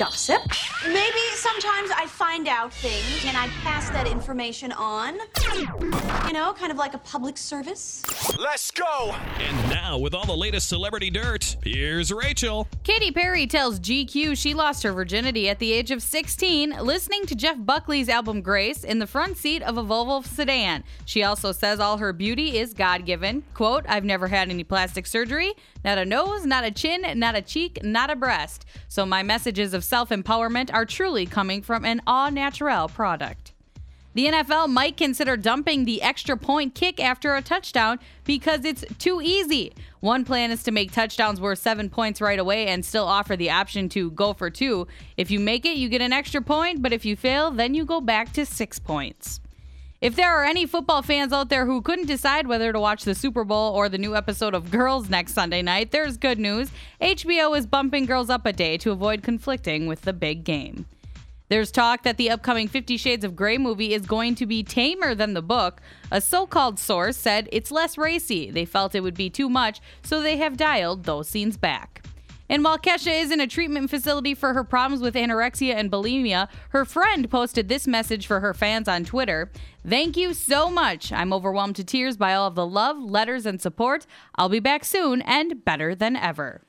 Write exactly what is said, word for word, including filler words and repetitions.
gossip. Maybe sometimes I find out things and I pass that information on. You know, kind of like a public service. Let's go! And now, with all the latest celebrity dirt, here's Rachel. Katy Perry tells G Q she lost her virginity at the age of sixteen listening to Jeff Buckley's album Grace in the front seat of a Volvo sedan. She also says all her beauty is God-given. Quote, I've never had any plastic surgery, not a nose, not a chin, not a cheek, not a breast. So my messages of self-empowerment are truly coming from an au naturel product. The N F L might consider dumping the extra point kick after a touchdown because it's too easy. One plan is to make touchdowns worth seven points right away and still offer the option to go for two. If you make it, you get an extra point, but if you fail, then you go back to six points. If there are any football fans out there who couldn't decide whether to watch the Super Bowl or the new episode of Girls next Sunday night, there's good news. H B O is bumping Girls up a day to avoid conflicting with the big game. There's talk that the upcoming Fifty Shades of Grey movie is going to be tamer than the book. A so-called source said it's less racy. They felt it would be too much, so they have dialed those scenes back. And while Kesha is in a treatment facility for her problems with anorexia and bulimia, her friend posted this message for her fans on Twitter. Thank you so much. I'm overwhelmed to tears by all of the love, letters, and support. I'll be back soon and better than ever.